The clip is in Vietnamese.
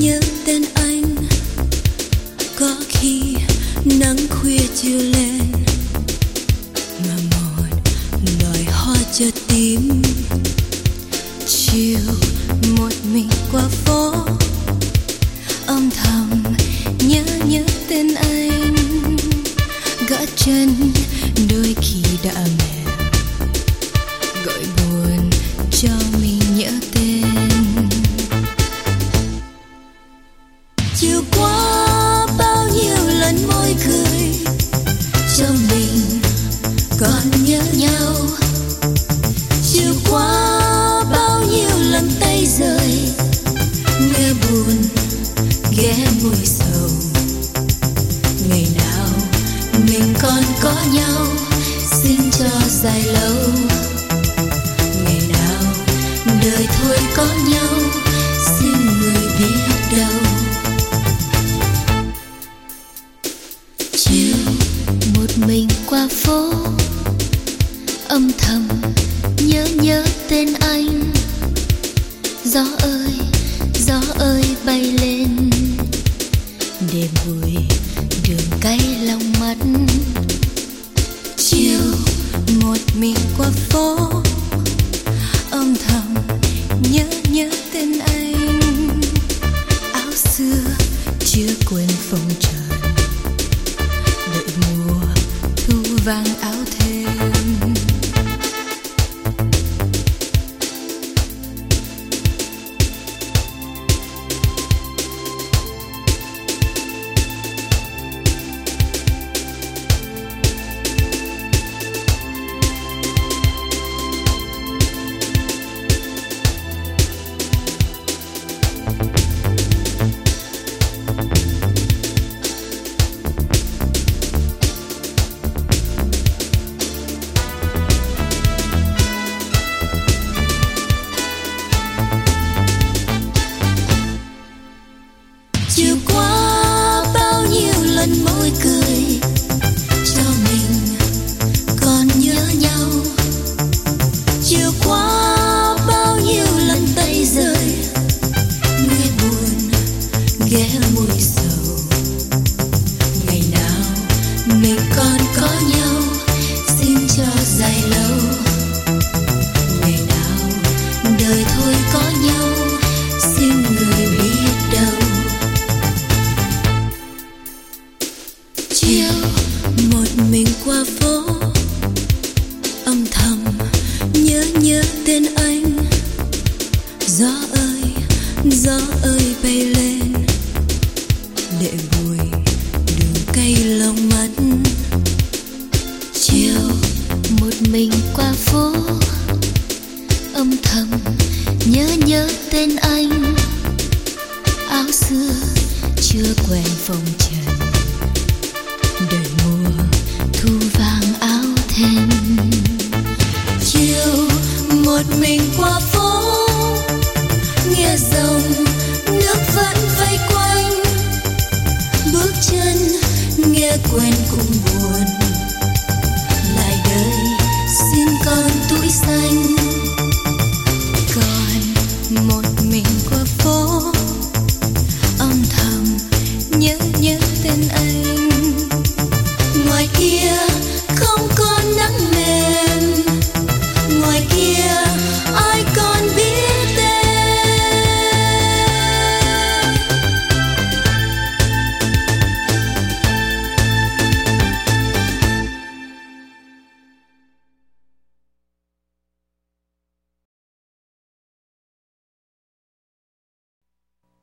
nhớ tên anh. Có khi nắng khuya chiều lên mà một loài hoa chợt tím. Chiều một mình qua phố âm thầm nhớ tên anh. Gõ chân đôi khi đã mệt, gọi buồn cho mình nhớ tên. Chiều qua bao nhiêu lần môi cười cho mình còn nhớ nhau. Chiều qua bao nhiêu lần tay rời, nghe buồn ghé mùi sầu. Ngày nào mình còn có nhau, xin cho dài lâu. Ngày nào đời thôi có nhau, xin người biết đâu. Chiều một mình qua phố âm thầm nhớ tên anh. Gió ơi bay lên, đêm vui đường cay lòng mắt. Chiều một mình qua phố âm thầm nhớ tên anh. Áo xưa chưa quên phong trần, đợi mùa thu vàng áo thêm. Chiều qua bao nhiêu lần môi cười cho mình còn nhớ nhau. Chiều qua bao nhiêu lần tay rời, nghe buồn ghé mùi sầu. Ngày nào mình còn có nhau, xin cho dài lâu. Ngày nào đời thôi có nhau, xin người biết đâu. Chiều một mình qua phố âm thầm nhớ tên anh. Gió ơi bay lên, để bụi đường cay lòng mắt. Chiều một mình qua phố âm thầm nhớ tên anh. Áo xưa chưa quen phong trần, đợi mùa thu vàng áo thêm. Chiều một mình qua phố nghe dòng nước vẫn vây quanh. Bước chân nghe quen cũng buồn,